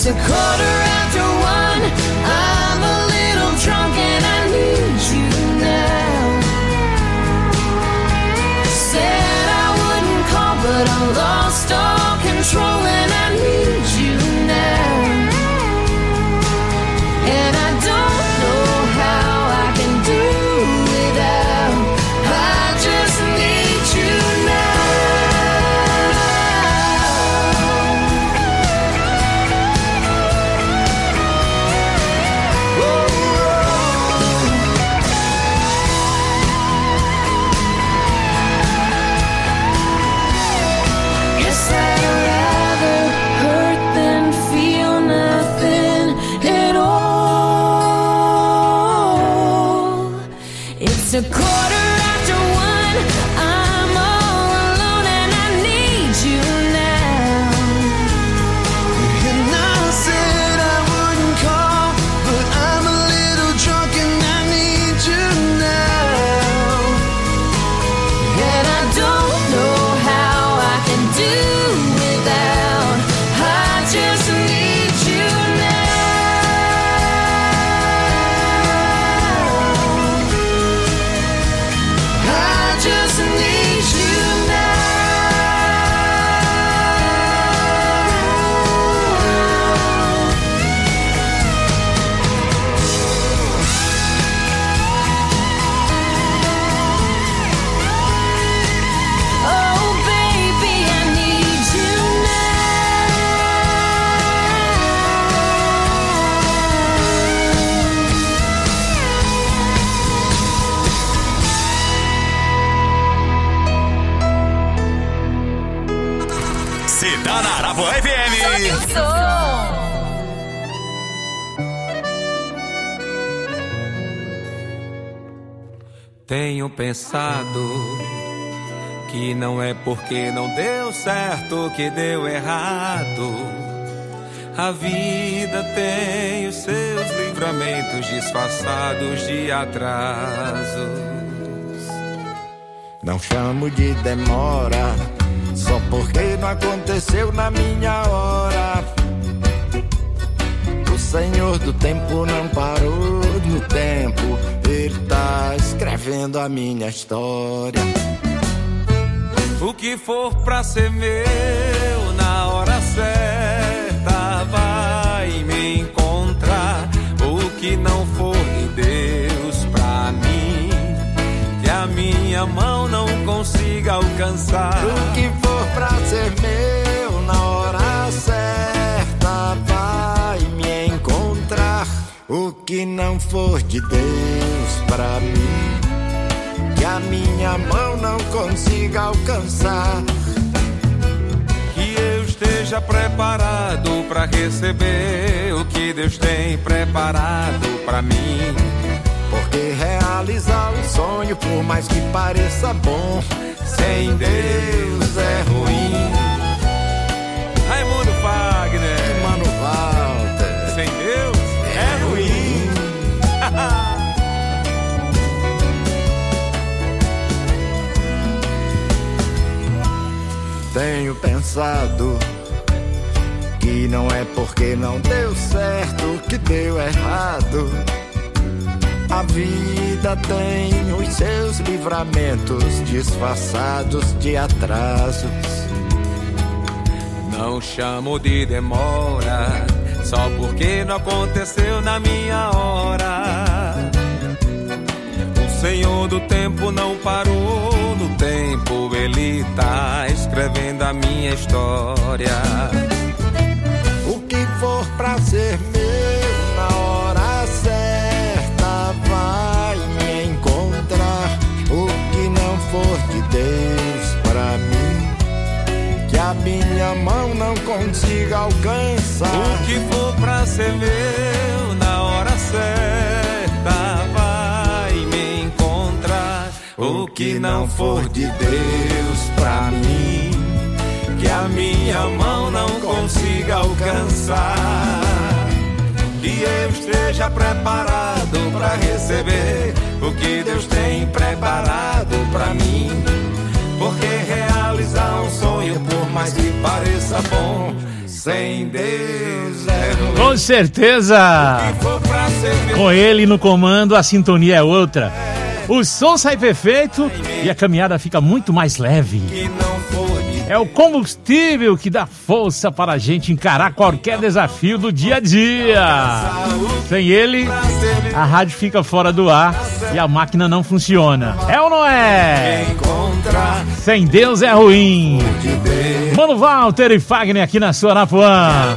It's 1:15. I'm a little drunk and I need you now. Said I wouldn't call, but I lost all control and I need you now. And I don't know how I can do without. I just need you now. It's 1:15. I'm all alone and I need you now. And I said I wouldn't call, but I'm a little drunk and I need you now. And I don't know how I can do without. I just need you now. Just need you now. Oh baby, I need you Cidade Arabo FM. Sobe o som. Tenho pensado que não é porque não deu certo que deu errado. A vida tem os seus livramentos disfarçados de atrasos. Não chamo de demora só porque não aconteceu na minha hora. O Senhor do tempo não parou no tempo. Ele tá escrevendo a minha história. O que for pra ser meu na hora certa vai me encontrar. O que não for de Deus pra mim, que a minha mão não consiga alcançar. O que for pra ser meu na hora certa vai me encontrar. O que não for de Deus pra mim, que a minha mão não consiga alcançar. Que eu esteja preparado pra receber o que Deus tem preparado pra mim. Porque realizar um sonho, por mais que pareça bom, sem Deus é ruim. Raimundo Fagner e Mano Walter. Sem Deus é ruim. Tenho pensado que não é porque não deu certo que deu errado. A vida tem os seus livramentos disfarçados de atrasos. Não chamo de demora só porque não aconteceu na minha hora. O Senhor do tempo não parou no tempo. Ele tá escrevendo a minha história. O que for pra ser meu na hora certa vai me encontrar. O que não for de Deus pra mim, que a minha mão não consiga alcançar. O que for pra ser meu na hora certa vai me encontrar. O que não for de Deus pra mim, que a minha mão não consiga alcançar. Que eu esteja preparado pra receber o que Deus tem preparado pra mim. Porque realizar um sonho, por mais que pareça bom, Sem Deus é ruim. Com certeza, com ele no comando a sintonia é outra. O som sai perfeito e a caminhada fica muito mais leve. É o combustível que dá força para a gente encarar qualquer desafio do dia a dia. Sem ele, a rádio fica fora do ar e a máquina não funciona. É ou não é? Sem Deus é ruim. Mano Walter e Fagner aqui na sua Arapuã.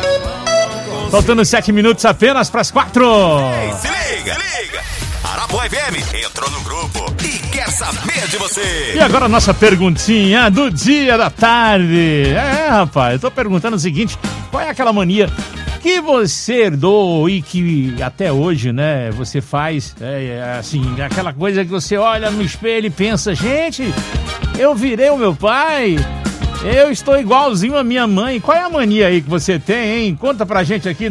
Faltando 7 minutos apenas para as 4. Se liga, liga. Arapuã FM entrou no grupo e quer saber de você. E agora a nossa perguntinha do dia da tarde. Rapaz, eu tô perguntando o seguinte: qual é aquela mania que você herdou e que até hoje, né, você faz, assim, aquela coisa que você olha no espelho e pensa, gente, eu virei o meu pai, eu estou igualzinho a minha mãe. Qual é a mania aí que você tem, hein? Conta pra gente aqui,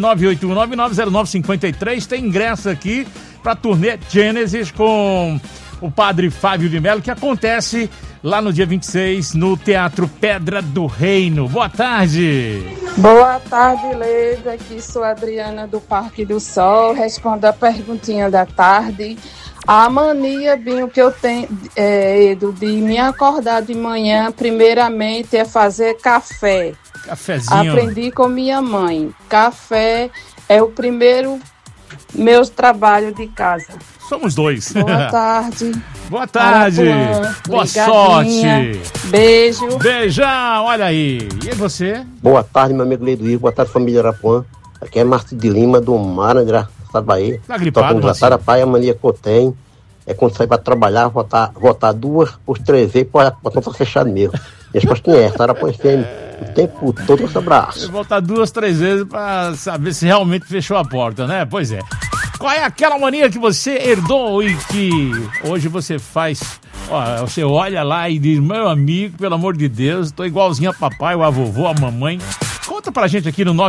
981-9909-53, tem ingresso aqui pra turnê Gênesis com o Padre Fábio de Melo, que acontece lá no dia 26, no Teatro Pedra do Reino. Boa tarde. Boa tarde, Leida. Aqui sou a Adriana do Parque do Sol. Respondo a perguntinha da tarde. A mania, Binho, que eu tenho, Edu, de me acordar de manhã, primeiramente, é fazer café. Cafezinho. Aprendi com minha mãe. Café é o primeiro meu trabalho de casa. Somos dois. Boa tarde. Boa tarde. Arapuã, Boa ligadinha. sorte. Beijo. Beijão, olha aí. E você? Boa tarde, meu amigo Leido Ivo. Boa tarde, família Arapuã. Aqui é Márcio de Lima, do Maranhão, Bahia. Tá gripado, Marcinho? A mania que eu tenho é quando sair pra trabalhar, votar 2 por 3 vezes, pode estar fechado mesmo. E a resposta é essa, Arapuã FM, o tempo todo com abraço. Voltar 2, 3 vezes pra saber se realmente fechou a porta, né? Pois é. Qual é aquela mania que você herdou e que hoje você faz? Ó, você olha lá e diz, meu amigo, pelo amor de Deus, tô igualzinho a papai, ou a vovô, a mamãe. Conta pra gente aqui no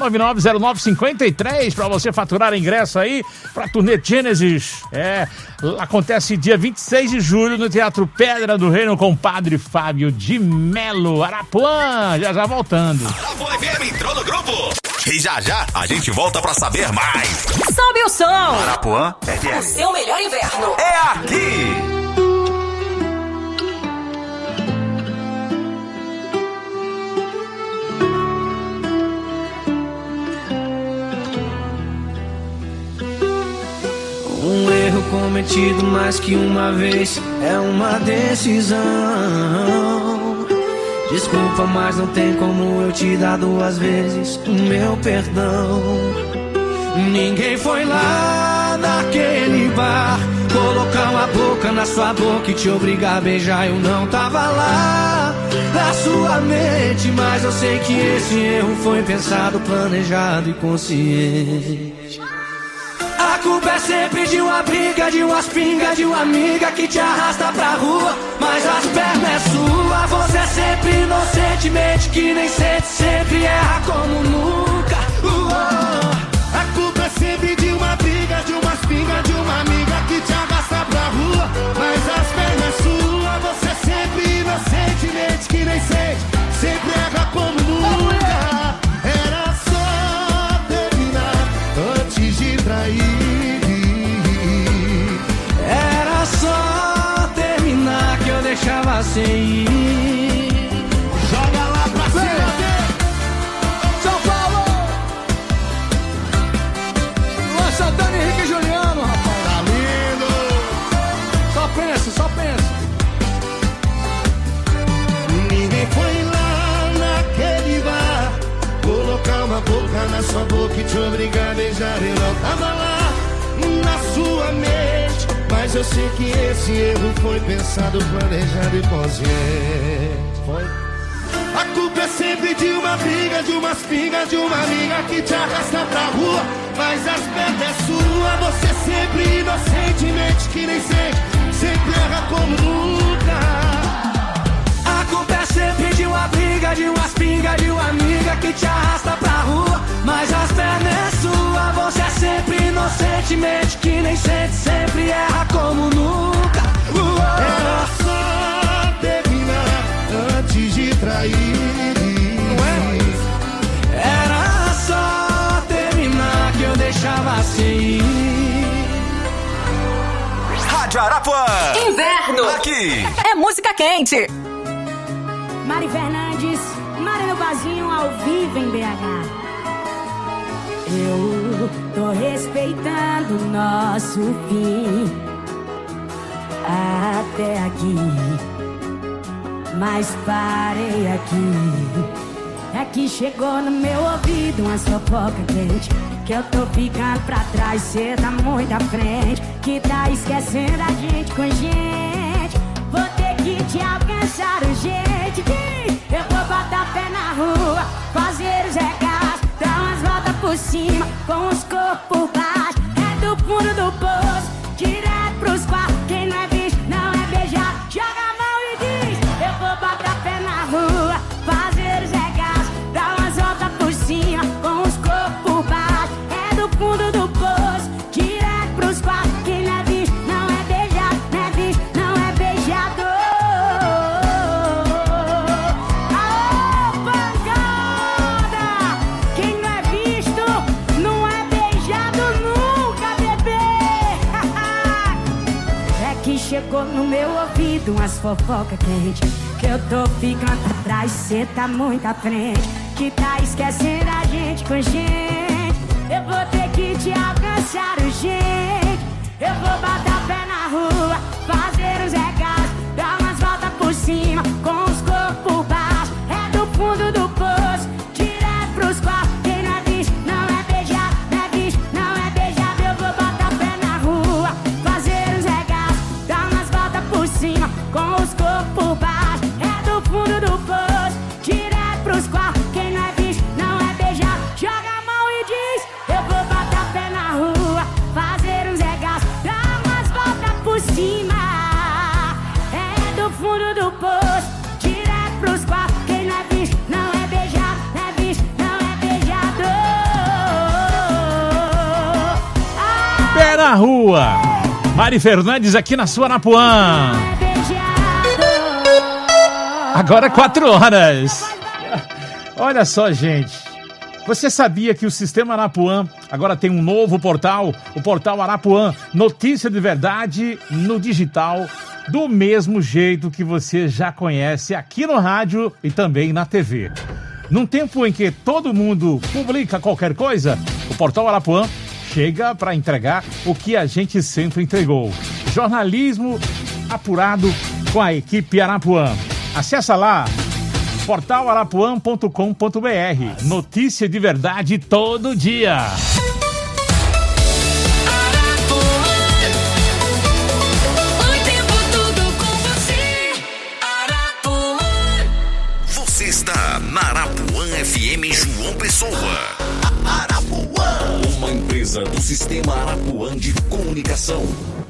981-9909-53 pra você faturar ingresso aí pra turnê Gênesis. Acontece dia 26 de julho no Teatro Pedra do Reino com o Padre Fábio de Melo. Arapuã, já voltando. Arapuã FM entrou no grupo. E já a gente volta pra saber mais. Sobe o som. Arapuã FM. O seu melhor inverno é aqui. Um erro cometido mais que uma vez é uma decisão. Desculpa, mas não tem como eu te dar 2 vezes o meu perdão. Ninguém foi lá naquele bar colocar uma boca na sua boca e te obrigar a beijar. Eu não tava lá na sua mente, mas eu sei que esse erro foi pensado, planejado e consciente. A culpa é sempre de uma briga, de umas pingas, de uma amiga que te arrasta pra rua, mas as pernas é sua. Você é sempre inocentemente que nem sente, sempre erra como nunca. A culpa é sempre de uma briga, de umas pingas, de uma amiga que te arrasta pra rua, mas as pernas é sua. Você é sempre inocentemente que nem sente, sempre erra como nunca. Era só terminar antes de trair. Era só terminar que eu deixava sem ir. Joga lá pra cima. São Paulo! Luan Santana e Henrique Juliano, rapaz. Tá lindo. Só pensa, só pensa. Ninguém foi lá naquele bar colocar uma boca na sua boca e te obrigar a beijar. Eu não tava lá na sua mente, mas eu sei que esse erro foi pensado, planejado e consciente. Foi. A culpa é sempre de uma briga, de umas pingas, de uma amiga que te arrasta pra rua, mas as pernas é sua. Você sempre inocentemente que nem sente, sempre erra como nunca. A culpa é sempre de uma briga, de umas pingas, de uma amiga que te arrasta pra rua, mas as pernas é sua. Você é sempre inocentemente que nem sente, sempre erra como nunca. Era só terminar antes de trair. Arapuã. Inverno. Aqui é música quente. Mari Fernandes, Mari no Vazinho, ao vivo em BH. Eu tô respeitando o nosso fim até aqui, mas parei aqui. É que chegou no meu ouvido umas fofoca quente, que eu tô ficando pra trás, cê tá muito à frente, que tá esquecendo a gente com gente. Vou ter que te alcançar urgente. Eu vou botar pé na rua, fazer os regaços, dar umas voltas por cima, com os corpos por baixo. É do fundo do poço, direto pros quartos. Quem não é visto, não é beijado. Joga a mão e diz: eu vou botar pé na rua, fazer os regaços, dar umas voltas por cima, com os corpos por baixo. É do fundo do poço, direto pros quartos. Quem não é visto, não é beijado. Não é visto, não é beijado. Aô, pancada! Quem não é visto, não é beijado nunca, bebê. É que chegou no meu ouvido umas fofoca quente, que eu tô ficando pra trás, cê tá muito à frente, que tá esquecendo a gente com gente. Eu vou ter que te alcançar urgente. Eu vou botar pé na rua, fazer os regaços, dar umas voltas por cima, com os corpos por baixo. É do fundo do poço, direto pros quartos. Quem não é visto, não é beijado. Não é visto, não é beijado. Eu vou botar pé na rua, fazer os regaços, dar umas voltas por cima, com os corpos por baixo. É do fundo do poço, direto pros quartos. Quem não é visto, não é beijado. Joga a mão e diz: eu vou botar pé na rua, fazer uns regaços, dar umas voltas por cima. É do fundo do poço, direto pros quartos. Quem não é visto, não é beijado. Não é visto, não é beijado. Pé na rua. Mari Fernandes aqui na sua Arapuã. É beijado. Agora 4 horas. Olha só, gente. Você sabia que o Sistema Arapuã agora tem um novo portal? O portal Arapuã, notícia de verdade no digital, do mesmo jeito que você já conhece aqui no rádio e também na TV. Num tempo em que todo mundo publica qualquer coisa, o portal Arapuã chega para entregar o que a gente sempre entregou: jornalismo apurado com a equipe Arapuã. Acessa lá, portalarapuã.com.br. Notícia de verdade todo dia. você está na Arapuã FM João Pessoa. Arapuã, uma empresa do Sistema Arapuã de Comunicação.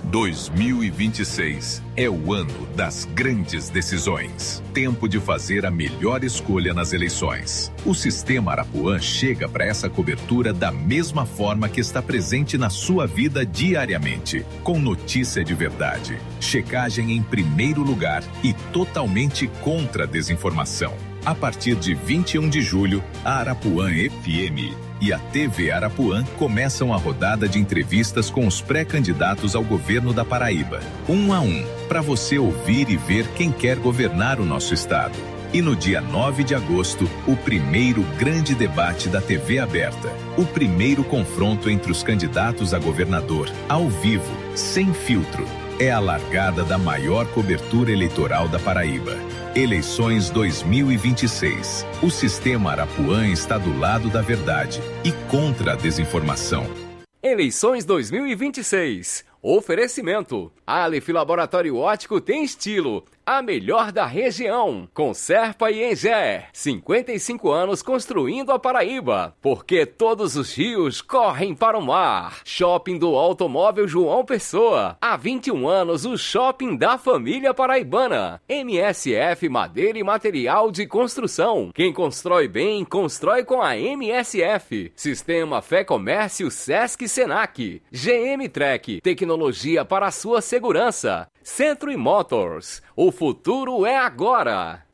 2026 é o ano das grandes decisões. Tempo de fazer a melhor escolha nas eleições. O Sistema Arapuã chega para essa cobertura da mesma forma que está presente na sua vida diariamente, com notícia de verdade, checagem em primeiro lugar e totalmente contra a desinformação. A partir de 21 de julho, a Arapuã FM e a TV Arapuã começam a rodada de entrevistas com os pré-candidatos ao governo da Paraíba, 1 a 1, para você ouvir e ver quem quer governar o nosso estado. E no dia 9 de agosto, o primeiro grande debate da TV aberta, o primeiro confronto entre os candidatos a governador, ao vivo, sem filtro. É a largada da maior cobertura eleitoral da Paraíba. Eleições 2026. O Sistema Arapuã está do lado da verdade e contra a desinformação. Eleições 2026. Oferecimento. Aleph Laboratório Óptico tem estilo. A melhor da região. Com Serpa e Engé. 55 anos construindo a Paraíba. Porque todos os rios correm para o mar. Shopping do Automóvel João Pessoa. Há 21 anos o shopping da família paraibana. MSF Madeira e Material de Construção. Quem constrói bem, constrói com a MSF. Sistema Fé Comércio Sesc Senac. GM Trek. Tecnologia para a sua segurança. Centro e Motors. O futuro é agora.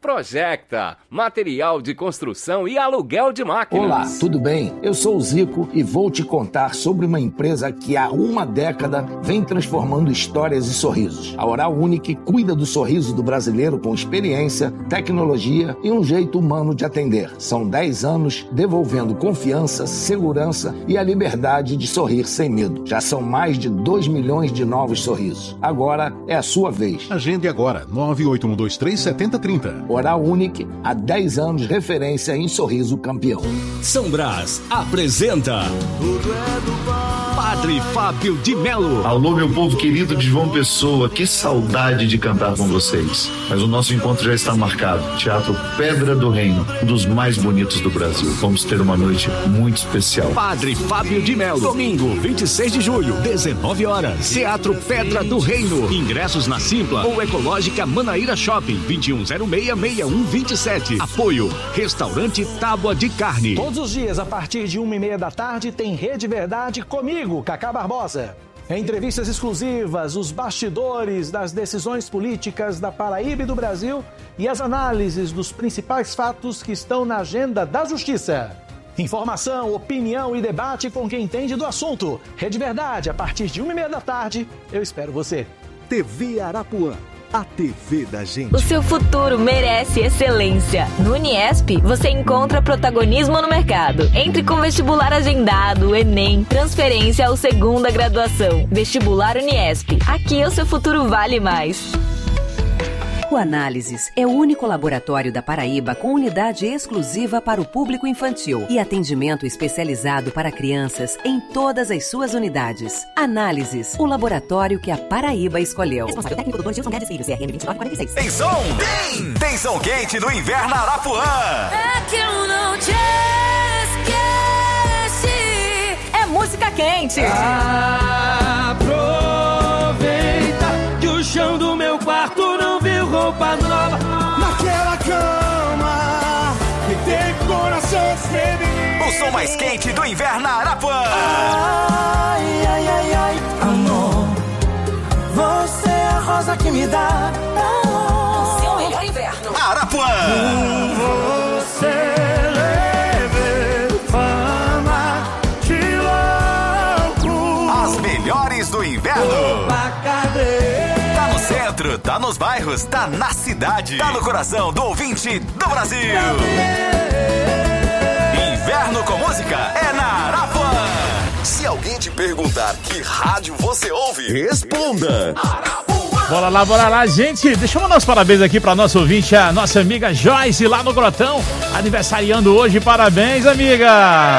Projecta, material de construção e aluguel de máquinas. Olá, tudo bem? Eu sou o Zico e vou te contar sobre uma empresa que há uma década vem transformando histórias e sorrisos. A Oral Unique cuida do sorriso do brasileiro com experiência, tecnologia e um jeito humano de atender. São 10 anos devolvendo confiança, segurança e a liberdade de sorrir sem medo. Já são mais de 2 milhões de novos sorrisos. Agora é a sua vez. Agende agora, 981237030. Oral Unique, há 10 anos referência em sorriso campeão. São Brás apresenta Padre Fábio de Melo. Alô, meu povo querido de João Pessoa, que saudade de cantar com vocês. Mas o nosso encontro já está marcado. Teatro Pedra do Reino, um dos mais bonitos do Brasil. Vamos ter uma noite muito especial. Padre Fábio de Melo, domingo, 26 de julho, 19 horas. Teatro Pedra do Reino. Ingressos na Simpla ou Ecológica Manaíra Shopping, 2106-6127. Apoio, Restaurante Tábua de Carne. Todos os dias, a partir de 1h30 da tarde, tem Rede Verdade comigo, Cacá Barbosa. Entrevistas exclusivas, os bastidores das decisões políticas da Paraíba e do Brasil e as análises dos principais fatos que estão na agenda da Justiça. Informação, opinião e debate com quem entende do assunto. Rede Verdade, a partir de 1h30 da tarde, eu espero você. TV Arapuã, a TV da gente. O seu futuro merece excelência. No Uniesp, você encontra protagonismo no mercado. Entre com vestibular agendado, Enem, transferência ou segunda graduação. Vestibular Uniesp. Aqui o seu futuro vale mais. O Análises é o único laboratório da Paraíba com unidade exclusiva para o público infantil e atendimento especializado para crianças em todas as suas unidades. Análises, o laboratório que a Paraíba escolheu. Responsável técnico Dr. Gilson Guedes Filho, CRM 2946. Tem som? Tem! Tem som quente no Inverno Arapuã. É que eu não te esqueci. É música quente. Aproveita que o chão do meu quarto não viu roupa nova. Naquela cama que tem coração feminino. O som mais quente do Inverno Arapuã. Ai, ai, ai, ai, amor, você é a rosa que me dá O seu melhor inverno. Arapuã. Você leve fama de louco. As melhores do inverno. Tá no centro, tá nos bairros, tá na cidade. Tá no coração do ouvinte do Brasil. Inverno com música é na Arapuã. Se alguém te perguntar que rádio você ouve, responda. Bora lá, gente. Deixa eu mandar os parabéns aqui pra nossa ouvinte, a nossa amiga Joyce, lá no Grotão. Aniversariando hoje. Parabéns, amiga.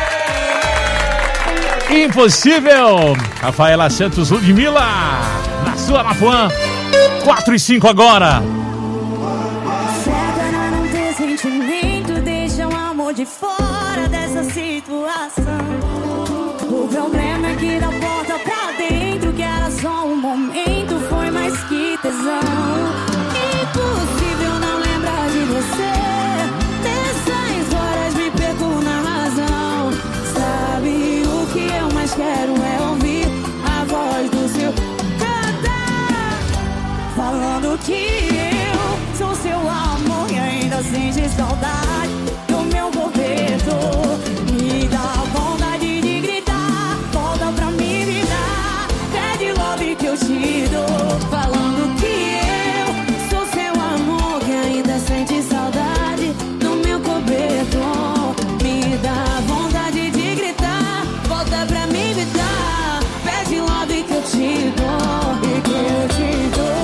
Impossível. Rafaela Santos Ludmilla, na sua Arapuã. 4:05 agora. Se agora não ter sentimento, deixa o amor de fora dessa situação. O problema é que da porta pra dentro, que era só um momento, foi mais que tesão. Impossível não lembrar de você. Nessas horas me perco na razão. Sabe o que eu mais quero é ouvir a voz do seu cantar, falando que eu sou seu amor e ainda sente saudade do meu boleto. Me dá vontade de gritar, volta pra mim, me dá, pede love que eu te dou. Falando que eu sou seu amor que ainda sente saudade do meu cobertor. Me dá vontade de gritar, volta pra mim, me dá, pede love que eu te dou e que eu te dou.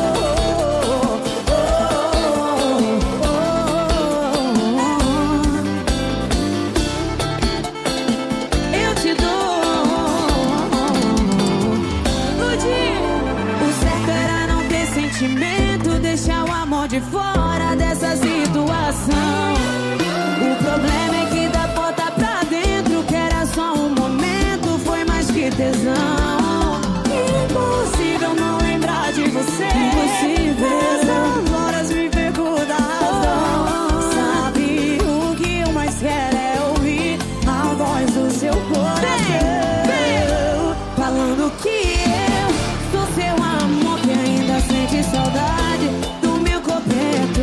Deixar o amor de fora dessa situação. O problema é que da porta pra dentro, que era só um momento, foi mais que tesão. Impossível não lembrar de você. Impossível. Essas horas me perco da razão. Sabe o que eu mais quero é ouvir a voz do seu coração. Falando que eu sou seu amor que ainda sente saudade do meu cobertor.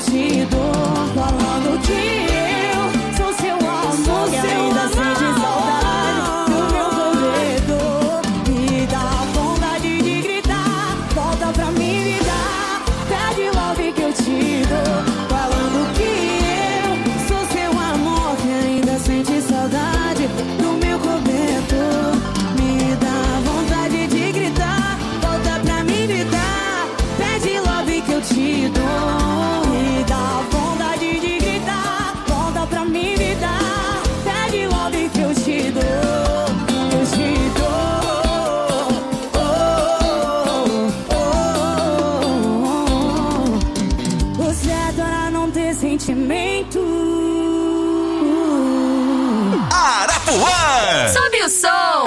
te dou, falando que eu sou seu amor, que ainda sente saudade do meu corredor. Me dá vontade de gritar, volta pra mim, me dá, pede love que eu te dou, falando que eu sou seu amor, que ainda sente saudade do meu cobertor. Me dá vontade de gritar, volta pra mim, me dá, pede love que eu te dou. Me dá vontade de gritar, volta pra mim, me dá, pede love que eu te dou. Eu te dou. Você adora não ter sentimento. Arapuã! Sobe o som!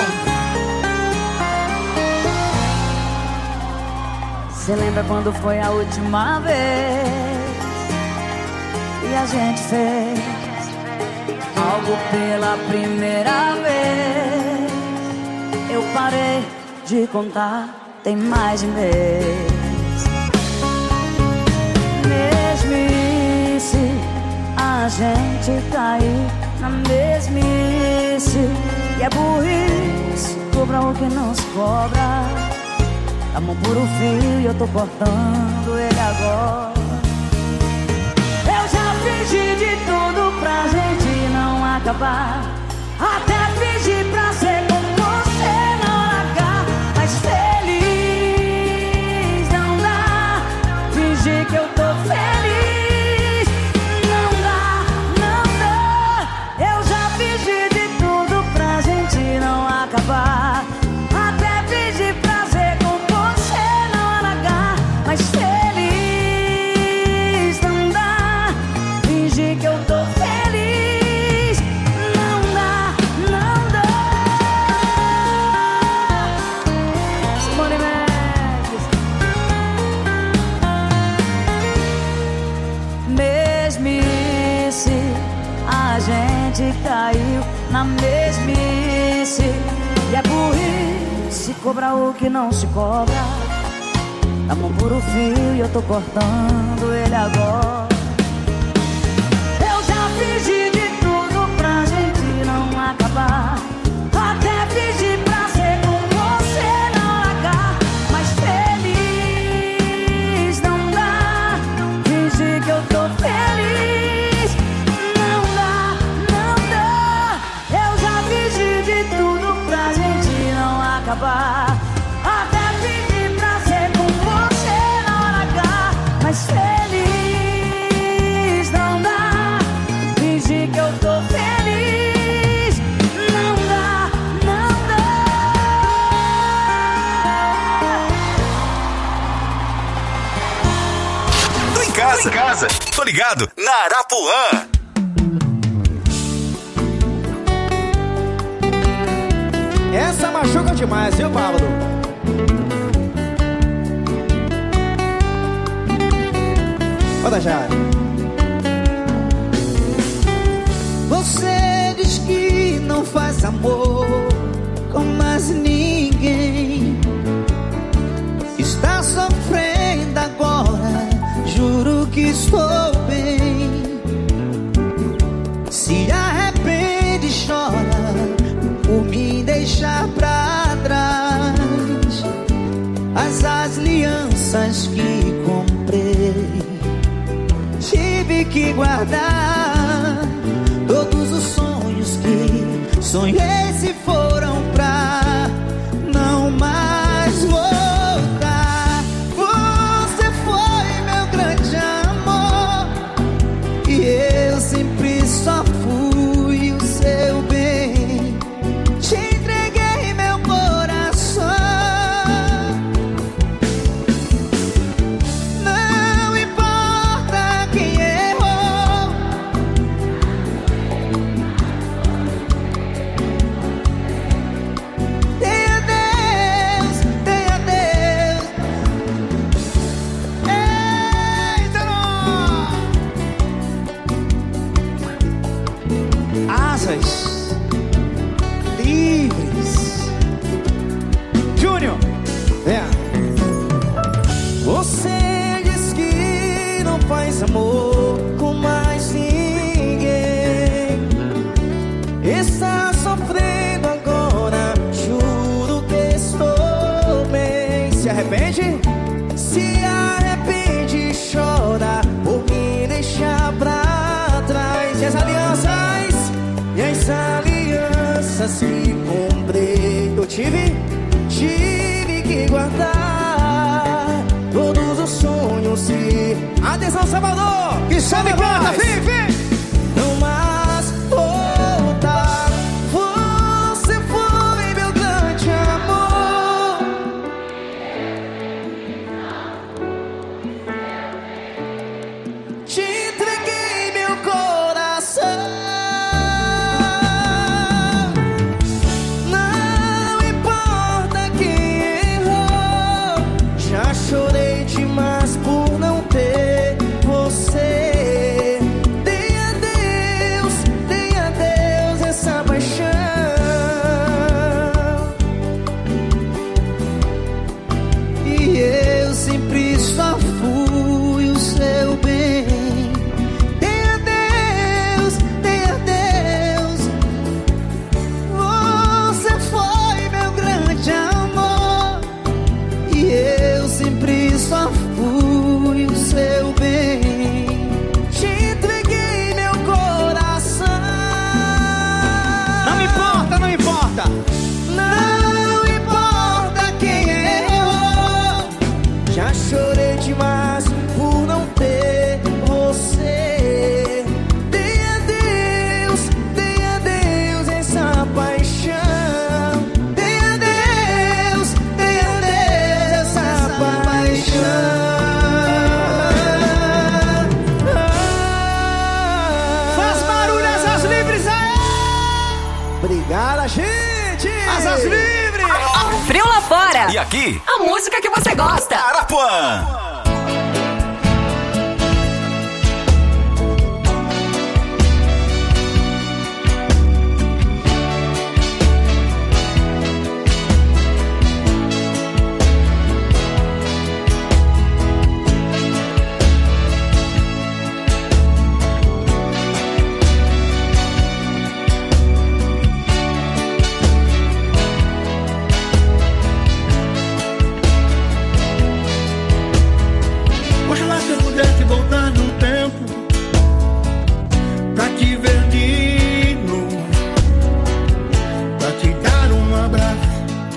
Você lembra quando foi a última vez que a gente fez algo pela primeira vez? Eu parei de contar, tem mais de mês. Mesmice, a gente cair na mesmice. E é burrice, cobra o que não se cobra. A mão por um fio e eu tô cortando ele agora. Eu já fingi de tudo pra gente não acabar, até fingi pra ser com você na hora H. Mas feliz não dá, fingir que eu tô feliz não dá, não dá. Eu já fingi de tudo pra gente não acabar, até fingi pra ser com você na hora H. Mas feliz não dá, fingir que eu tô feliz não dá, não dá. Simone Mendes. Mesmice, a gente caiu na mesmice. E é burrice, cobra o que não se cobra. A mão por um fio e eu tô cortando ele agora. Eu já fingi de tudo pra gente não acabar, até fingi pra ser com você na hora H. Mas feliz não dá, fingir que eu tô feliz não dá, não dá. Eu já fingi de tudo pra gente não acabar, até fingi pra ser com você na hora H. Mas feliz não dá, fingir que eu tô feliz não dá, não dá. Tô em casa. Tô ligado na Arapuã. Essa machuca demais, viu, Pablo? Roda já. Você diz que não faz amor com mais ninguém. Está sofrendo agora, juro que estou bem. Se arrepende e chora por me deixar pra trás. As alianças que comprei tive que guardar. Todos os sonhos que sonhei se foram pra não mais voltar. Você foi meu grande amor e eu sempre só fui o seu bem. Te entreguei meu coração. Não importa quem errou, tenha Deus, tenha Deus. Eita, não. Asas livres. Júnior. Você diz que não faz amor tive que guardar todos os sonhos e... Atenção, Salvador! Que sabe canta, vem! Não mais voltar. Você foi meu grande amor. Te entreguei meu coração. Não importa quem errou. Já chorei demais por não ter você. Dei a Deus essa paixão. E eu sempre só fui o seu bem. Dei a Deus. Você foi meu grande amor. E eu sempre só fui o seu bem. Te entreguei meu coração. Não importa. Não importa quem errou. Já chorei demais por não ter você. Dei a Deus essa paixão. Dei a Deus essa paixão. Faz barulho, Asas Livres aí! Obrigada, gente! Asas Livres! Frio lá fora. E aqui? A música que você gosta. Arapuã. Oxalá se eu pudesse voltar no tempo pra te ver de novo, pra te dar um abraço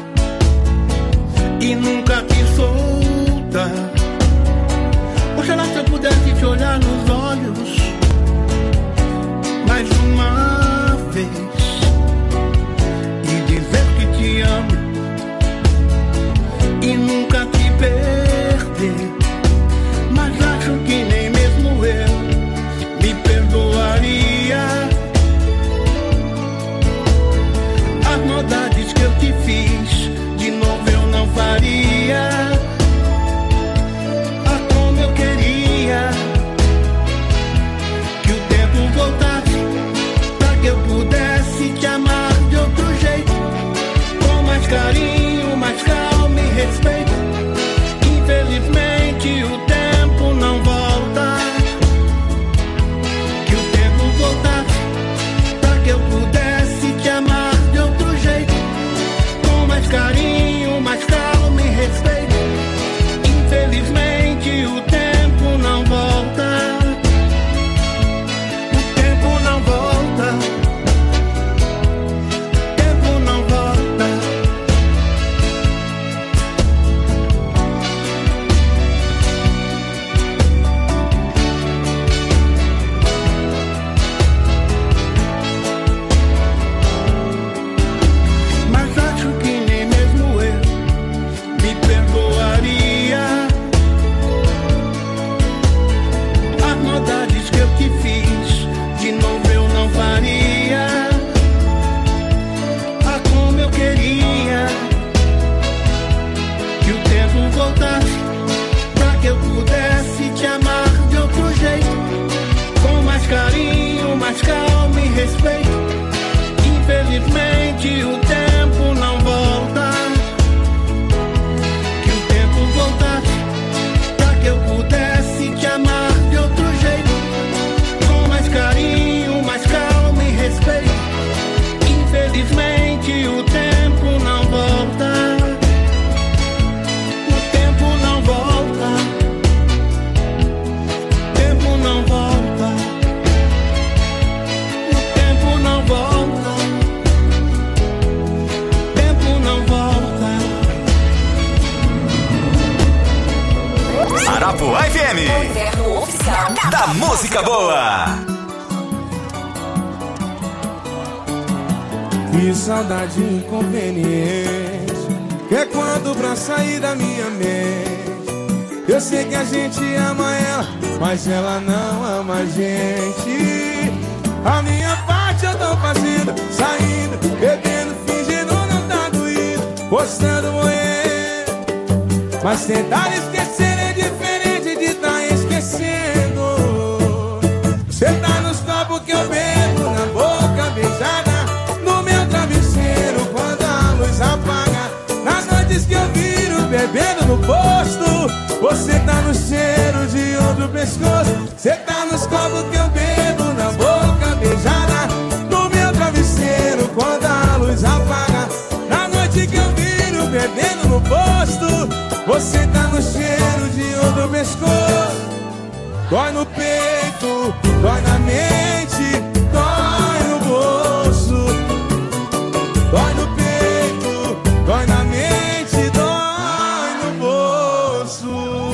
e nunca te soltar. Oxalá se eu pudesse te olhar nos olhos mais uma vez e dizer que te amo e nunca te perder. Mas acho que nem mesmo eu me perdoaria as maldades que eu te fiz. De novo eu não faria. Ah, como eu queria FM. O inverno oficial Da música boa. Que saudade inconveniente, que é quando pra sair da minha mente. Eu sei que a gente ama ela, mas ela não ama a gente. A minha parte eu tô fazendo, saindo, bebendo, fingindo não tá doído, postando moer. Mas tentar esquecer é diferente de tá esquecendo. Cê tá nos copos que eu bebo, na boca beijada, no meu travesseiro quando a luz apaga. Nas noites que eu viro bebendo no posto, você tá no cheiro de outro pescoço. Cê tá nos copos que eu bebo, na boca beijada, no meu travesseiro quando a luz apaga. Na noite que eu viro bebendo no posto, você tá no cheiro de outro pescoço. Dói no peito, dói na mente, dói no bolso. Dói no peito, dói na mente, dói no bolso.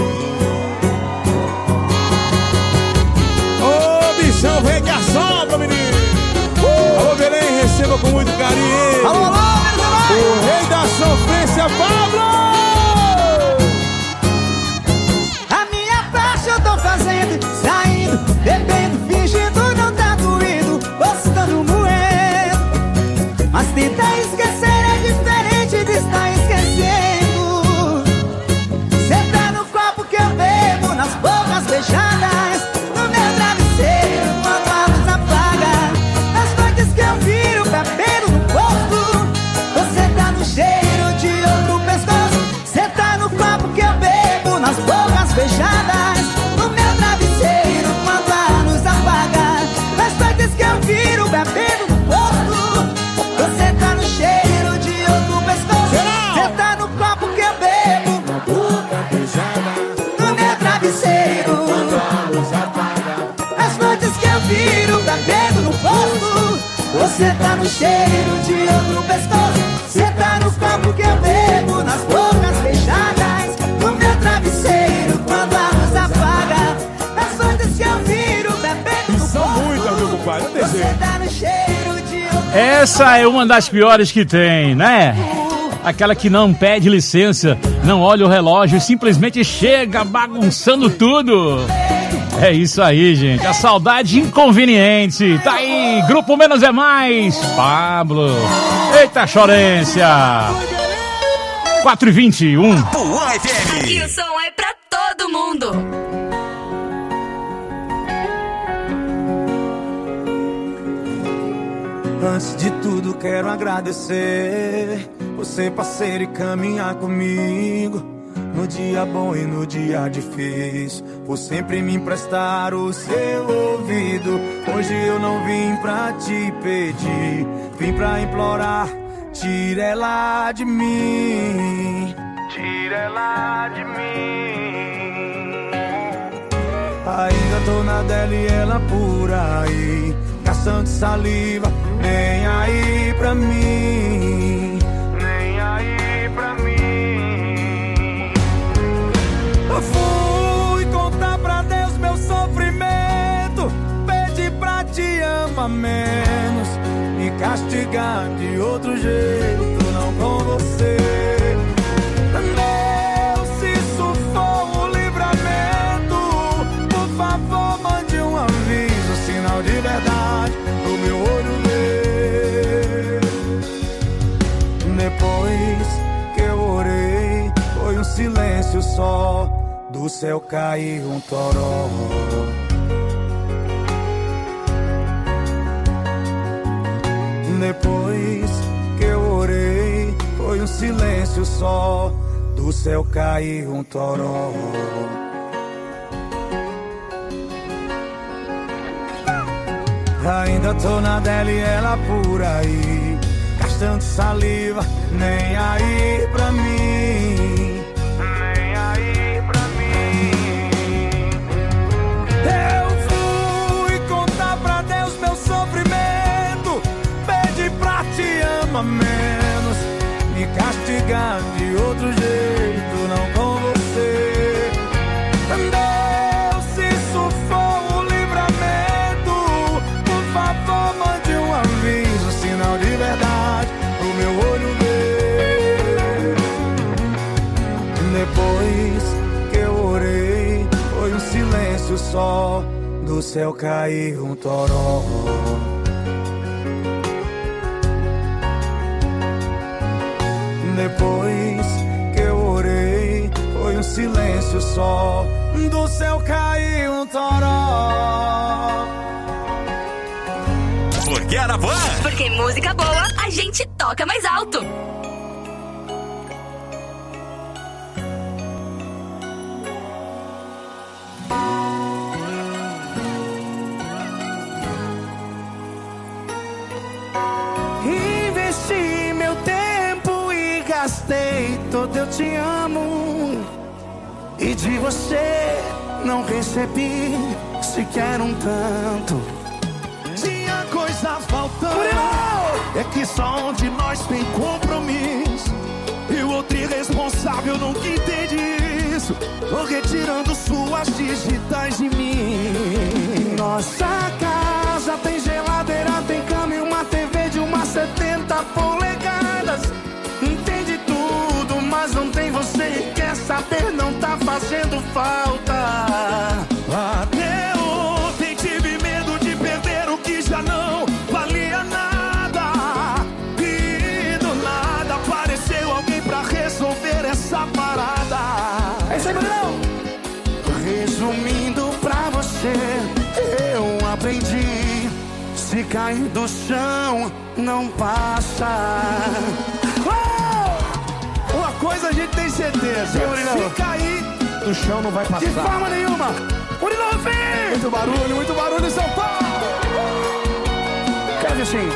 Ô bichão, vem que assopra, menino. Alô, Belém, receba com muito carinho. Alô, alô, o rei da sofrência, Pablo. A minha parte eu tô fazendo, saindo, bebendo, fingindo não tá doendo, postando moendo. Mas tentar esquecer é diferente de estar esquecendo. Cê tá no copo que eu bebo, nas bocas fechadas, no meu travesseiro quando a luz apaga. Nas noites que eu viro bebendo no posto, você tá no cheiro de outro pescoço. Cê tá no copo que eu bebo, nas bocas fechadas, no meu travesseiro quando a luz apaga. Nas noites que eu viro bebendo no posto, você tá no cheiro de outro pescoço. Cê tá no copo que eu bebo, na boca beijada, no meu travesseiro quando a luz apaga. Nas noites que eu viro bebendo no posto, você tá no cheiro de outro pescoço. Cê tá no copo que eu bebo, nas bocas fechadas, no meu travesseiro quando a luz apaga. Nas noites que eu viro bebendo no posto, você tá no cheiro de outro. Essa é uma das piores que tem, né? Aquela que não pede licença, não olha o relógio e simplesmente chega bagunçando tudo. É isso aí, gente. A saudade inconveniente. Tá aí, Grupo Menos é Mais. Pablo. Eita, chorência. 4h21. Aqui o som é pra todo mundo. Antes de tudo quero agradecer você, parceiro, e caminhar comigo no dia bom e no dia difícil, por sempre me emprestar o seu ouvido. Hoje eu não vim pra te pedir, vim pra implorar, tira ela de mim, tira ela de mim. Ainda tô na dela e ela por aí, gastando saliva, nem aí pra mim, nem aí pra mim. Eu fui contar pra Deus meu sofrimento, pedi pra te amar menos, me castigar de outro jeito, não com você. Meu, se isso for um livramento, por favor mande um aviso, sinal de verdade pro meu olho ver. Depois que eu orei, foi um silêncio só, do céu caiu um toró. Depois que eu orei, foi um silêncio só, do céu caiu um toró. Ainda tô na dela e ela por aí, gastando saliva, nem aí pra mim, nem aí pra mim. Eu fui contar pra Deus meu sofrimento, pedi pra te amar menos, me castigar de outro jeito, não com você. silêncio só, do céu caiu um toró. Depois que eu orei, foi um silêncio só, do céu caiu um toró. Porque Arapuã. Porque música boa, a gente toca mais alto. Investi meu tempo e gastei todo eu te amo. E de você não recebi sequer um tanto. Tinha coisa faltando, é que só um de nós tem compromisso e o outro irresponsável nunca entende isso. Tô retirando suas digitais de mim. Nossa casa tem geladeira, tem cama e uma TV de umas 70 polegadas. Entende tudo, mas não tem você e quer saber, não tá fazendo falta. Até ontem tive medo de perder o que já não valia nada. E do nada apareceu alguém pra resolver essa parada. É isso aí, Magrão! Resumindo pra você, eu aprendi: se cair do chão, não passa. Uma coisa a gente tem certeza: se cair do chão, não vai passar. De forma nenhuma! Murilo, vem! Muito barulho em São Paulo! Quero assim.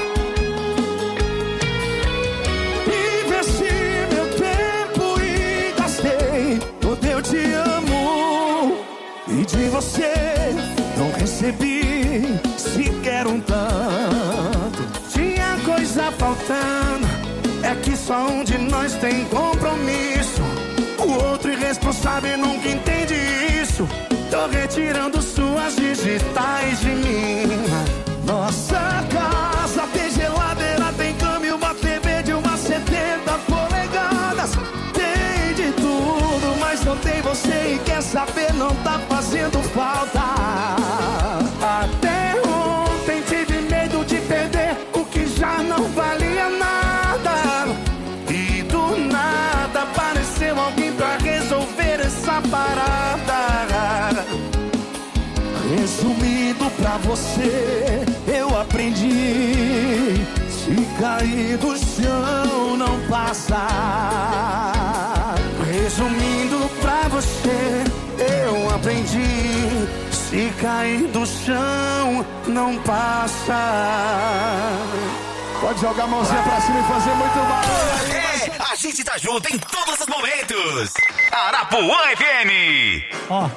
Investi meu tempo e gastei todo eu te amo. E de você não recebi sequer um tanto. Tinha coisa faltando, é que só um de nós tem compromisso. O outro irresponsável nunca entende isso. Tô retirando suas digitais de mim. Nossa casa tem geladeira, tem cama e uma TV de umas 70 polegadas. Tem de tudo, mas não tem você e quer saber, não tá fazendo falta. Até ontem tive medo de perder o que já não valia nada. E do nada apareceu alguém pra resolver essa parada. Resumindo pra você, eu aprendi: se cair do chão, não passa. Resumindo pra você, eu aprendi: se cair do chão, não passa. Pode jogar a mãozinha pra cima e fazer muito barulho aí. A gente tá junto em todos os momentos. Arapuã FM. Ó.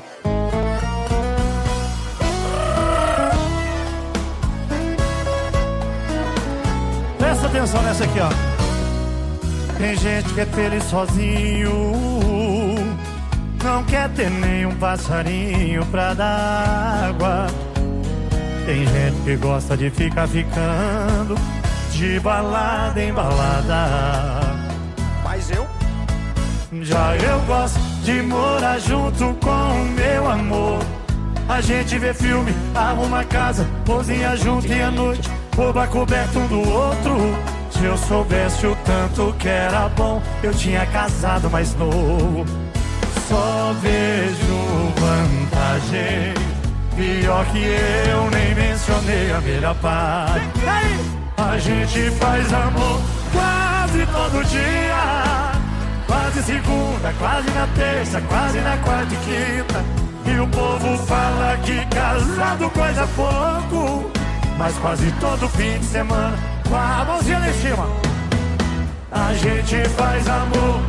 Presta atenção nessa aqui, ó. Tem gente que é feliz sozinho, não quer ter nenhum passarinho pra dar água. Tem gente que gosta de ficar ficando de balada em balada. Mas já eu gosto de morar junto com o meu amor. A gente vê filme, arruma casa, cozinha junto e à noite rouba coberto um do outro. Se eu soubesse o tanto que era bom, eu tinha casado mais novo. Só vejo vantagem, pior que eu nem mencionei a melhor parte. A gente faz amor quase todo dia, quase segunda, quase na terça, quase na quarta e quinta. E o povo fala que casado coisa pouco, mas quase todo fim de semana, com a mãozinha lá em cima, a gente faz amor.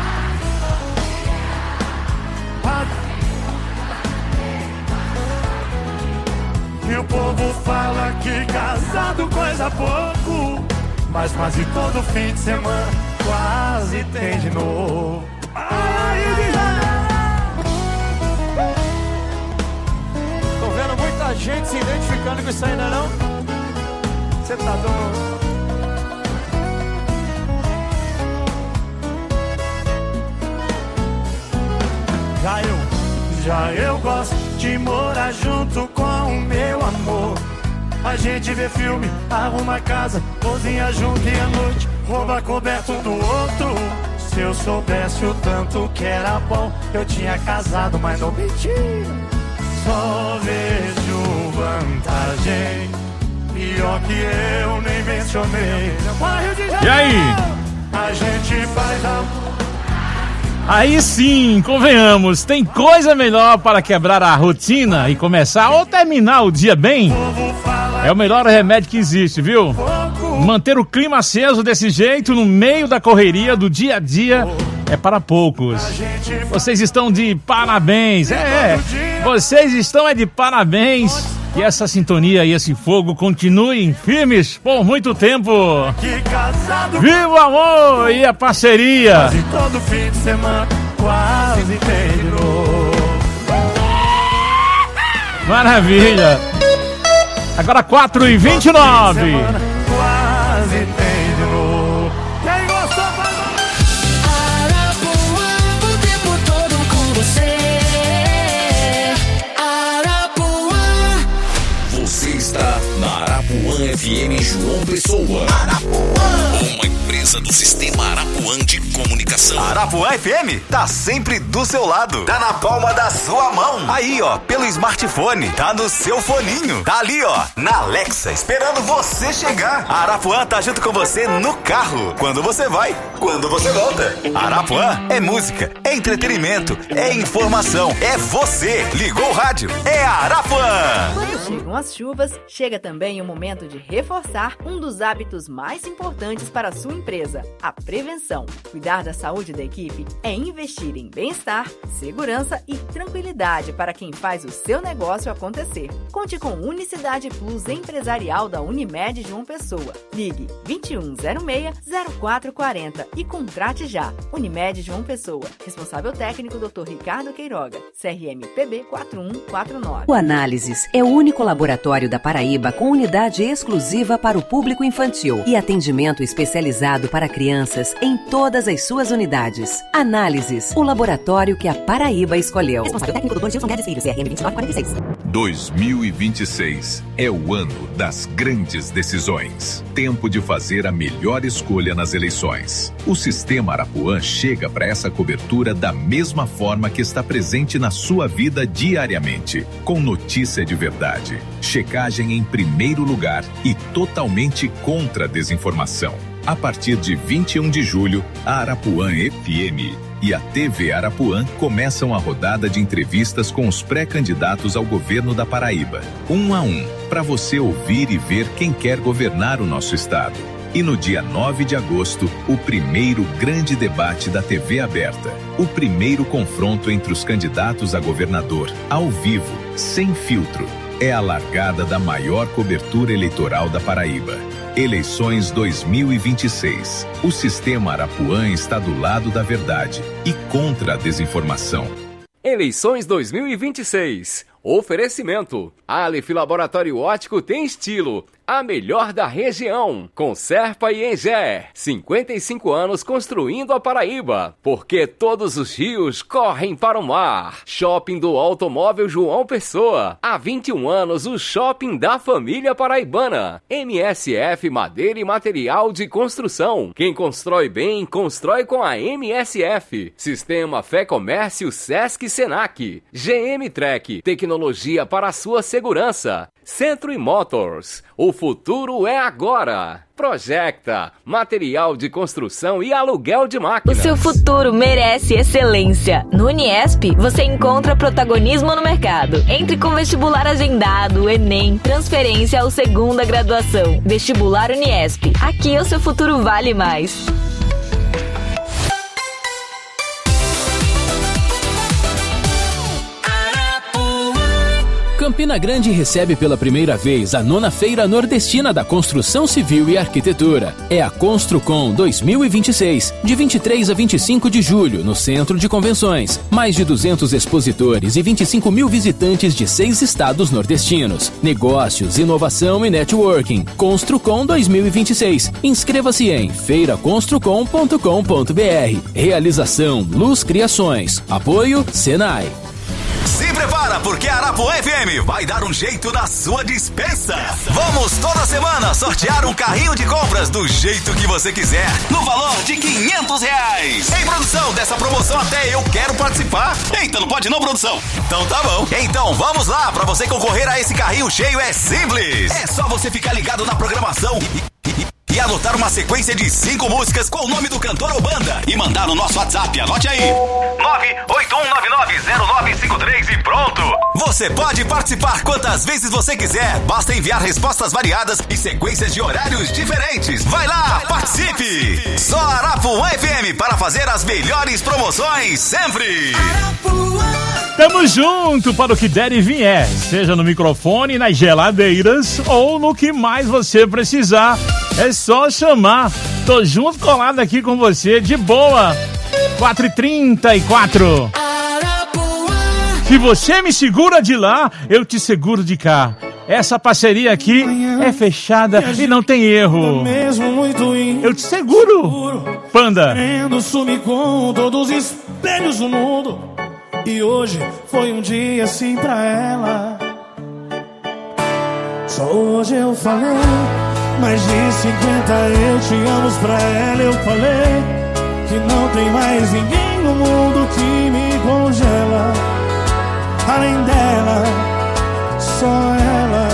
E o povo fala que casado coisa pouco, mas quase todo fim de semana quase tem de novo. Tô vendo muita gente se identificando com isso ainda não? Você tá doido? Já eu gosto gente morar junto com o meu amor. A gente vê filme, arruma casa, cozinha junto e à noite rouba coberto um do outro. Se eu soubesse o tanto que era bom, eu tinha casado, mas não menti. Só vejo vantagem, pior que eu nem mencionei. E aí? A gente faz amor. Aí sim, convenhamos, tem coisa melhor para quebrar a rotina e começar ou terminar o dia bem? É o melhor remédio que existe, viu? Manter o clima aceso desse jeito no meio da correria do dia a dia é para poucos. Vocês estão de parabéns, vocês estão de parabéns. E essa sintonia e esse fogo continuem firmes por muito tempo. Viva o amor e a parceria. Quase todo fim de semana, quase terminou. Maravilha. Agora 4h29. Quase terminou. Quem gostou, Arapuã, o tempo todo com você. Arapuã. Você está na Arapuã FM João Pessoa. Arapuã, uma empresa do Sistema Arapuã de Comunicação. Arapuã FM tá sempre do seu lado, tá na palma da sua mão. Aí, ó, pelo smartphone, tá no seu foninho, tá ali, ó, na Alexa, esperando você chegar. A Arapuã tá junto com você no carro, quando você vai, quando você volta. Arapuã é música, é entretenimento, é informação, é você. Ligou o rádio, é a Arapuã. Quando chegam as chuvas, chega também o momento de reforçar um dos hábitos mais importantes para a sua empresa, a prevenção. Cuidar da saúde da equipe é investir em bem-estar, segurança e tranquilidade para quem faz o seu negócio acontecer. Conte com Unicidade Plus Empresarial da Unimed João Pessoa. Ligue 2106-0440 e contrate já. Unimed João Pessoa. Responsável técnico Dr. Ricardo Queiroga. CRM PB 4149. O Análises é o único laboratório da Paraíba com unidade exclusiva para o público infantil e atendimento especializado para crianças em todas as suas unidades. Análises, o laboratório que a Paraíba escolheu. Responsável técnico Dr. Gilson Guedes Filho, CRM 2946. 2026 é o ano das grandes decisões. Tempo de fazer a melhor escolha nas eleições. O Sistema Arapuã chega para essa cobertura da mesma forma que está presente na sua vida diariamente, com notícia de verdade, checagem em primeiro lugar e totalmente contra a desinformação. A partir de 21 de julho, a Arapuã FM e a TV Arapuã começam a rodada de entrevistas com os pré-candidatos ao governo da Paraíba, um a um, para você ouvir e ver quem quer governar o nosso estado. E no dia 9 de agosto, o primeiro grande debate da TV aberta. O primeiro confronto entre os candidatos a governador, ao vivo, sem filtro. É a largada da maior cobertura eleitoral da Paraíba. Eleições 2026. O Sistema Arapuã está do lado da verdade e contra a desinformação. Eleições 2026. Oferecimento. Aleph Laboratório Óptico tem estilo. A melhor da região. Com Serpa e Engé. 55 anos construindo a Paraíba. Porque todos os rios correm para o mar. Shopping do Automóvel João Pessoa. Há 21 anos o shopping da família paraibana. MSF Madeira e Material de Construção. Quem constrói bem, constrói com a MSF. Sistema Fé Comércio Sesc Senac. GM Trek. Tecnologia para a sua segurança. Centro e Motors. O futuro é agora. Projecta. Material de construção e aluguel de máquinas. O seu futuro merece excelência. No Uniesp, você encontra protagonismo no mercado. Entre com vestibular agendado, Enem, transferência ou segunda graduação. Vestibular Uniesp. Aqui o seu futuro vale mais. Campina Grande recebe pela primeira vez a 9ª Feira Nordestina da Construção Civil e Arquitetura. É a Construcom 2026, de 23 a 25 de julho, no Centro de Convenções. Mais de 200 expositores e 25 mil visitantes de 6 estados nordestinos. Negócios, inovação e networking. Construcom 2026. Inscreva-se em feiraconstrucom.com.br. Realização Luz Criações. Apoio Senai. Se prepara, porque a Arapuã FM vai dar um jeito na sua despensa. Vamos toda semana sortear um carrinho de compras do jeito que você quiser, no valor de R$500. Ei, produção, dessa promoção até eu quero participar. Eita, não pode não, produção? Então tá bom. Então vamos lá, pra você concorrer a esse carrinho cheio é simples. É só você ficar ligado na programação e anotar uma sequência de 5 músicas com o nome do cantor ou banda e mandar no nosso WhatsApp. Anote aí: 981990953 e pronto. Você pode participar quantas vezes você quiser. Basta enviar respostas variadas e sequências de horários diferentes. Vai lá, participe! Só Arapuã FM para fazer as melhores promoções sempre. Tamo junto para o que der e vier, seja no microfone, nas geladeiras ou no que mais você precisar. É só chamar. Tô junto, colado aqui com você, de boa. 4h34. Se você me segura de lá, eu te seguro de cá. Essa parceria aqui é fechada e não tem erro. Eu te seguro, Panda. Querendo sumir com todos os espelhos do mundo. E hoje foi um dia assim pra ela. Só hoje eu falei mais de 50 eu te amo pra ela. Eu falei que não tem mais ninguém no mundo que me congela. Além dela, só ela.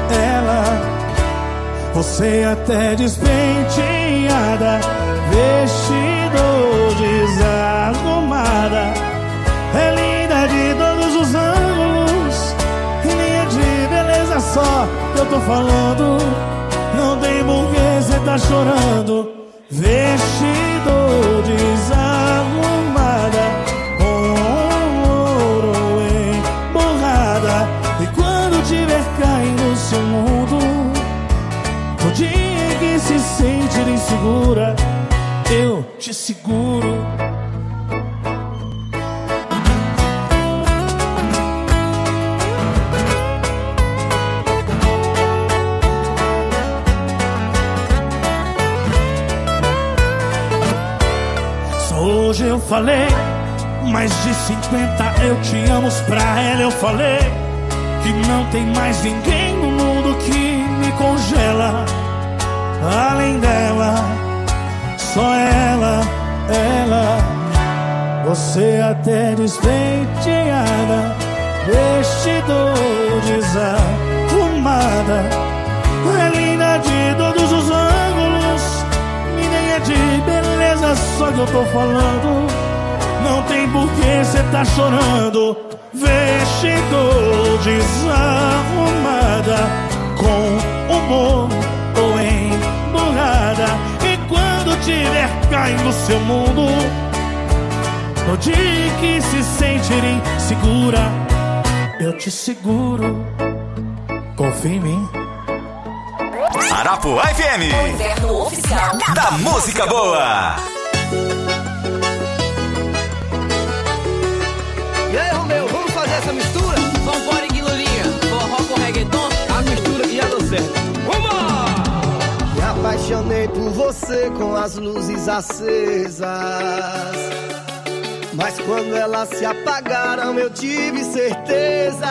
Você até despenteada, vestido desarrumada, é linda de todos os ângulos, e nem é de beleza só que eu tô falando. Não tem porquê cê tá chorando. Vestido desarrumada, com ouro emborrada. E quando tiver caindo no seu mundo, no dia que se sentir insegura, eu te seguro. Hoje eu falei mais de 50 eu te amo pra ela. Eu falei que não tem mais ninguém no mundo que me congela. Além dela, só ela. Você até despenteada, vestido desarrumada, é linda de todos os ângulos, e nem é de beleza só que eu tô falando. Não tem porquê cê tá chorando. Vestido desarrumada, com humor ou emburrada. E quando tiver caindo seu mundo, no dia que se sentir insegura, eu te seguro. Confia em mim. Arapuã FM, o inverno oficial da música boa. E aí, Romeu, vamos fazer essa mistura? Vambora, Guilulinha, forró com reggaeton, a mistura que já deu certo. Vamos! Me apaixonei por você com as luzes acesas, mas quando elas se apagaram eu tive certeza.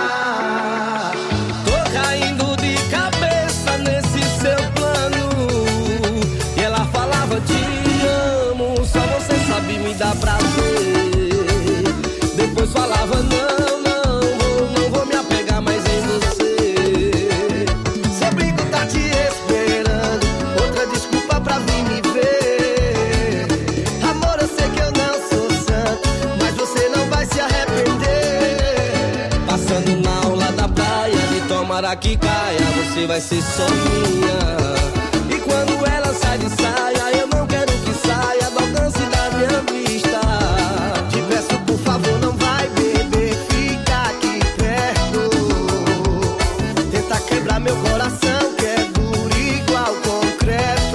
Tô caindo de cabeça nesse seu plano, e ela falava te amo, só você sabe me dar prazer. Depois falava não vou me apegar mais em você. Seu brinco tá te esperando, outra desculpa pra vir me ver. Amor, eu sei que eu não sou santo, mas você não vai se arrepender. Passando na aula da praia, e tomara que caia, você vai ser só minha. E quando ela sai de saia, eu não quero que saia do alcance da minha vista. Te peço por favor, não vai beber, fica aqui perto. Tenta quebrar meu coração que é duro igual concreto.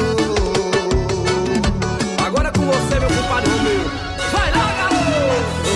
Agora com você, meu compadre Romeu. Vai lá, garoto!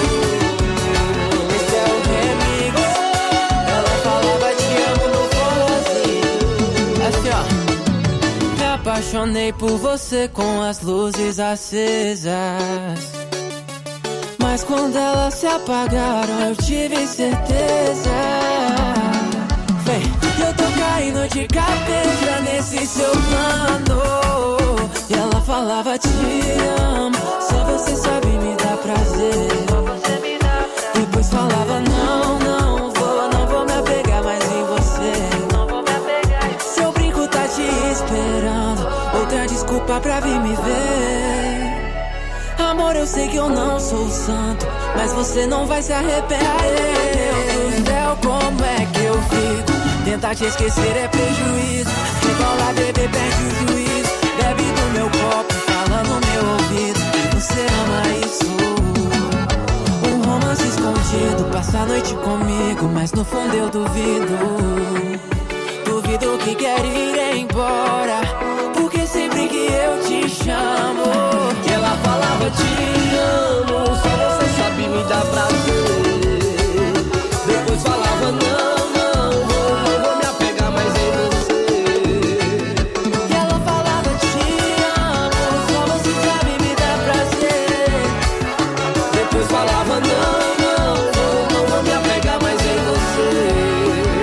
Esse é o remix. Ela falava te amo no forrozinho. Assim, ó. Me apaixonei por você com as luzes acesas, Mas quando elas se apagaram, eu tive certeza. Vem, eu tô caindo de cabeça nesse seu plano. E ela falava te amo, só você sabe me dar prazer. Depois falava não, não vou me apegar mais em você. Seu brinco tá te esperando, outra desculpa pra vir me ver. Amor, eu sei que eu não sou santo, mas você não vai se arrepender. Meu Deus do céu, como é que eu fico? Tentar te esquecer é prejuízo. Igual beber perde o juízo. Bebe do meu copo, fala no meu ouvido. Você ama isso? Um romance escondido, passa a noite comigo, mas no fundo eu duvido. Duvido que quer ir embora, porque sempre que eu te chamo, ela falava te amo, só você sabe me dar prazer. Depois falava não vou me apegar mais em você. E ela falava te amo, só você sabe me dar prazer. Depois falava não vou me apegar mais em você.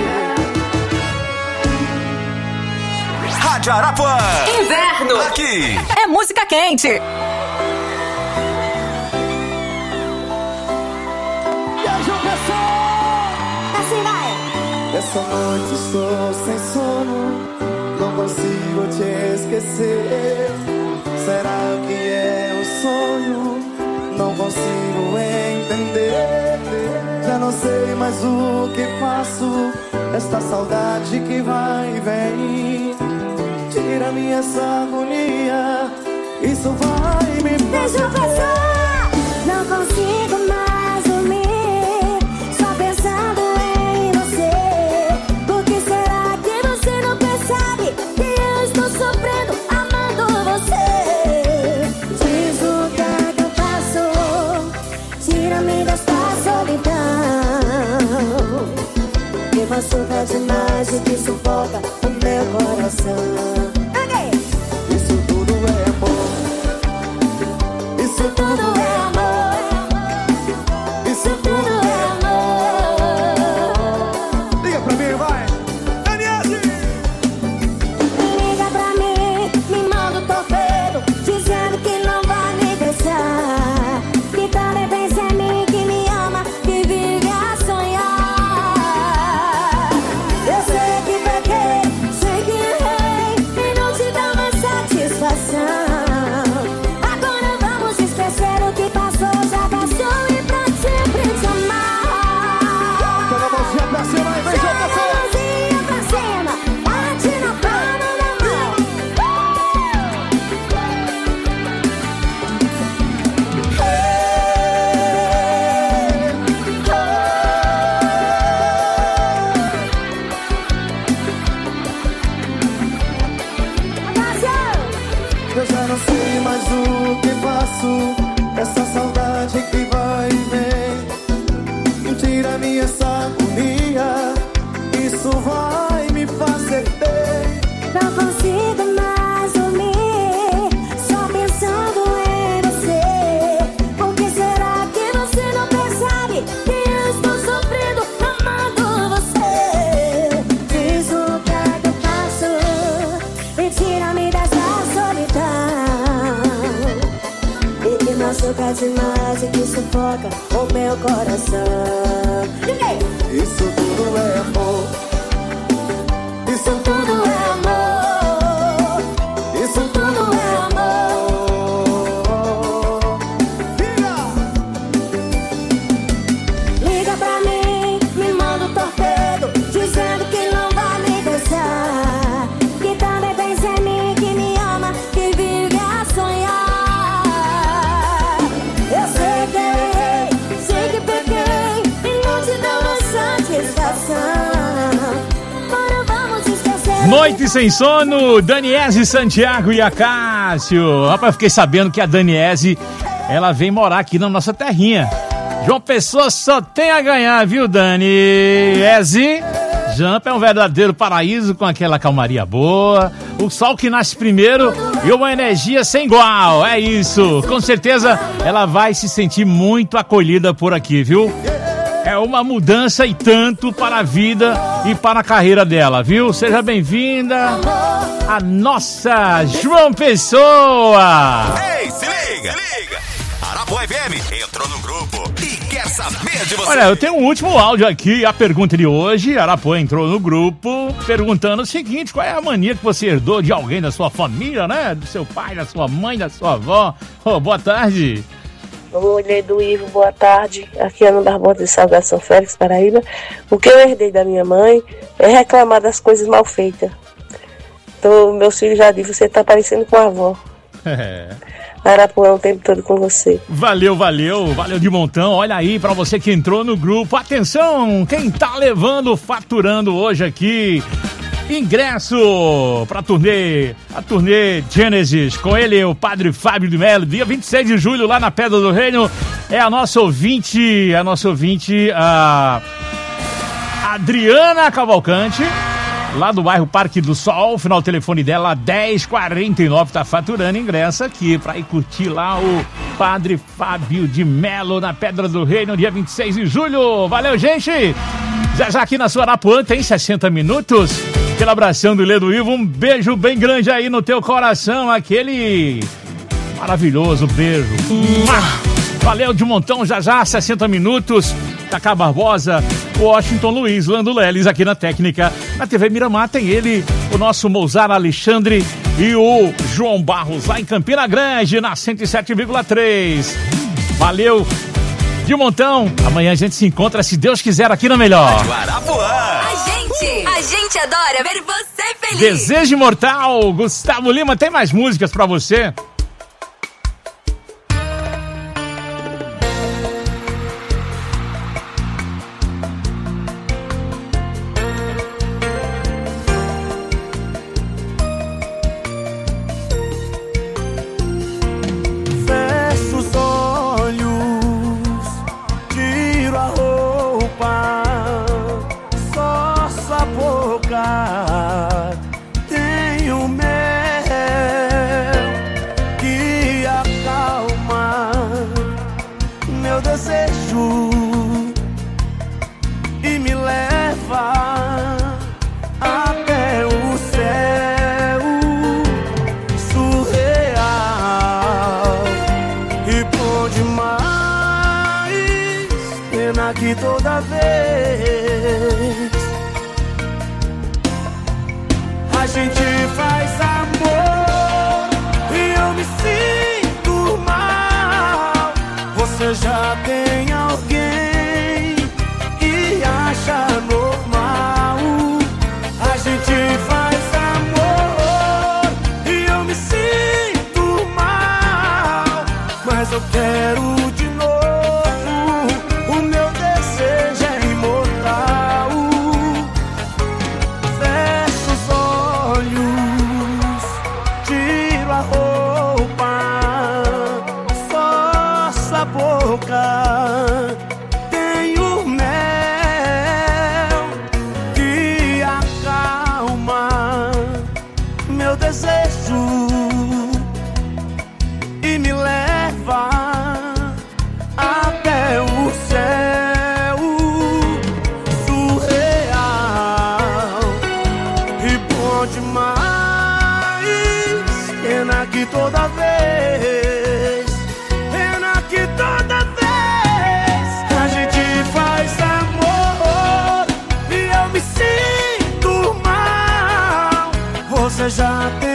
Rádio Arapuã. Inverno. Aqui é música quente. Assim vai. Essa noite estou sem sono, não consigo te esquecer. Será que é um sonho? Não consigo entender. Já não sei mais o que faço. Esta saudade que vai e vem tira-me essa agonia. Isso vai me fazer. Deixa eu pensar, não consigo mais dormir, só pensando em você. Por que será que você não percebe que eu estou sofrendo amando você? Diz o que é que eu faço, tira-me desta solidão, que machuca demais e que sufoca o meu coração. Isso tudo é amor. Isso tudo é amor. Isso tudo é amor. Liga pra mim, vai. Daniele! Liga pra mim, me manda um torpedo, dizendo que não vai me deixar, que também pensa em mim, que me ama, que vive a sonhar. Eu sei que peguei, sei que errei e não te dá mais satisfação. Agora vamos esquecer o que passou, já passou e pra sempre te amar. Joga a mãozinha pra cima e vem, joga pra cima. Mãozinha pra cima, bate na palma da mão. Eu já não sei mais o que faço. Essa saudade que vai e vem tira-me essa agonia. Isso vai me fazer bem. Não consigo mais dormir, só pensando em você. Por que será que você não percebe que eu estou sofrendo amando você? Diz o que é que eu faço, e tira-me dessa solidão, e que machuca demais e que sufoca o meu coração. Isso tudo é amor. Isso tudo é amor. Isso tudo é amor. Liga pra mim, me manda um torpedo, dizendo que não vai me deixar, que também pensa em mim, que me ama, que vive a sonhar. Eu sei que errei, sei que peguei e não te dou mais satisfação. Agora vamos esquecer. Noite sem sono, Daniese, Santiago e Acácio. Rapaz, fiquei sabendo que a Daniese, ela vem morar aqui na nossa terrinha. João Pessoa só tem a ganhar, viu, Daniese? Jampa é um verdadeiro paraíso com aquela calmaria boa, o sol que nasce primeiro e uma energia sem igual. É isso. Com certeza ela vai se sentir muito acolhida por aqui, viu? É uma mudança e tanto para a vida e para a carreira dela, viu? Seja bem-vinda a nossa João Pessoa. Ei, se liga! Arapuã FM entrou no grupo e quer saber de você. Olha, eu tenho um último áudio aqui, a pergunta de hoje. Arapuã entrou no grupo perguntando o seguinte: qual é a mania que você herdou de alguém da sua família, né? Do seu pai, da sua mãe, da sua avó. Boa tarde. Oi, do Ivo, boa tarde. Aqui é Ana Barbosa de Salgado São Félix, Paraíba. O que eu herdei da minha mãe é reclamar das coisas mal feitas. Então, meus filhos já dizem, você tá parecendo com a avó. Arapuã o tempo todo com você. Valeu de montão. Olha aí pra você que entrou no grupo. Atenção, quem tá faturando hoje aqui ingresso pra a turnê Genesis, com ele, o Padre Fábio de Melo, dia 26 de julho, lá na Pedra do Reino. É a nossa ouvinte, a Adriana Cavalcante, lá do bairro Parque do Sol. O final do telefone dela, 1049, tá faturando ingresso aqui pra ir curtir lá o Padre Fábio de Melo na Pedra do Reino, dia 26 de julho. Valeu, gente! Já aqui na sua Arapuã tem 60 minutos. Aquele abração do Lê do Ivo, um beijo bem grande aí no teu coração, aquele maravilhoso beijo. Valeu de montão, já 60 minutos. Cacá Barbosa, Washington Luiz, Lando Leles aqui na técnica. Na TV Miramar tem ele, o nosso Mozart Alexandre e o João Barros lá em Campina Grande, na 107,3. Valeu de montão. Amanhã a gente se encontra, se Deus quiser, aqui na Melhor. A gente adora ver você feliz. Desejo Imortal, Gustavo Lima, tem mais músicas pra você? Fecho os olhos, tiro a roupa, só a boca, tenho mel que acalma meu desejo e me leva até o céu surreal e bom demais, pena que toda vez a gente faz amor e eu me sinto mal. Você já tem alguém e acha normal. A gente faz amor e eu me sinto mal, mas eu quero de novo. O meu desejo é imortal. Fecho os olhos, tiro a roupa, só a boca, tenho mel que acalma meu desejo e me leva até o céu surreal e bom demais, pena que toda vez, pena que toda vez a gente faz amor e eu me sinto mal. Você já tem